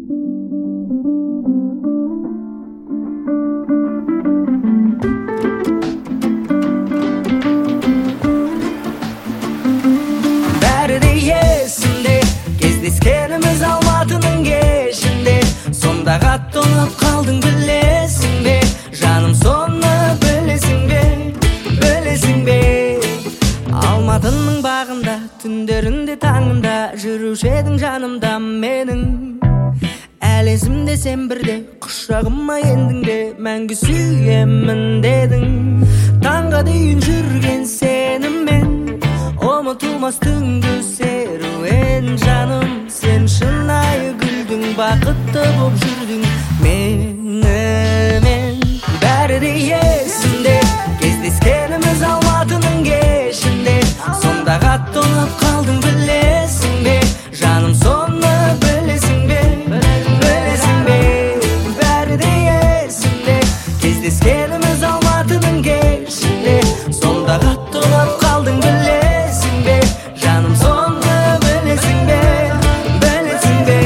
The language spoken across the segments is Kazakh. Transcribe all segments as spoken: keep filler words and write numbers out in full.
Кездескенimiz Алматының кешінде, сонда қатты ұнап қалдың білесің бе, жаным соны білесің бе, білесің бе. Алматының бағында, түндерінде таңында жүруші едің жанымда менің. Әлі есімде сен бірде құшағыма ендің де, мәңгі сүйемін дедің. Таңға дейін жүрген сенімен, ұмытылмас түнгі серуен жаным. Сен шынайы күлдің, бақытты боп жүрдің менімен. Бәрі де есімде, кездескеніміз Алматының кешінде, сонда қатты ұнап қалдың білесің бе, жаным соны білесің бе, білесің бе. Бәрі де есімде, кездескеніміз Алматының кешінде, сонда қатты ұнап қалдың білесің бе, жаным соны білесің бе, білесің бе.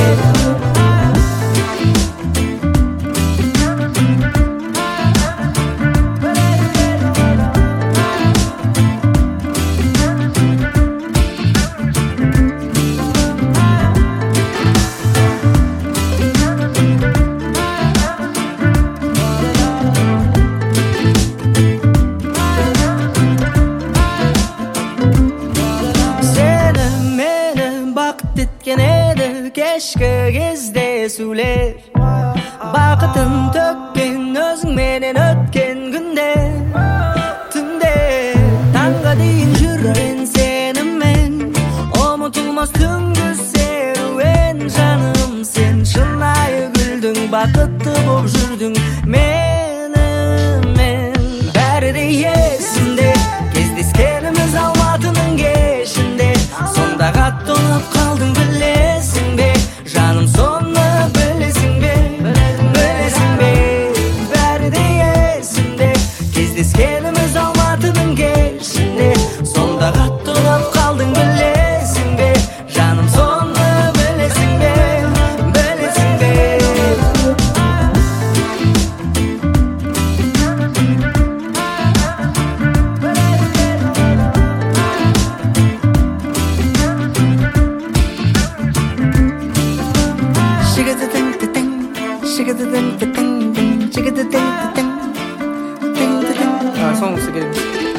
Еткен еді кешкі кездесулер, бақытын төккен өзіңменен өткен күндер, түнде таңға дейін жүрген сенімен, ұмытылмас түнгі серуен жаным. Сен шынайы күлдің, бақытты боп жүрдің менімен. Бәрі де есімде, кездескеніміз Алматының кешінде, сонда қатты ұнап қалдың білесің бе, жаным соны білесің бе, білесің бе. Бәрі де есімде, кездескеніміз Алматының кешінде, сонда қатты ұнап қалдың білесің бе, жаным соны білесің бе, білесің бе. 아, 성우 쓰게 됩니다.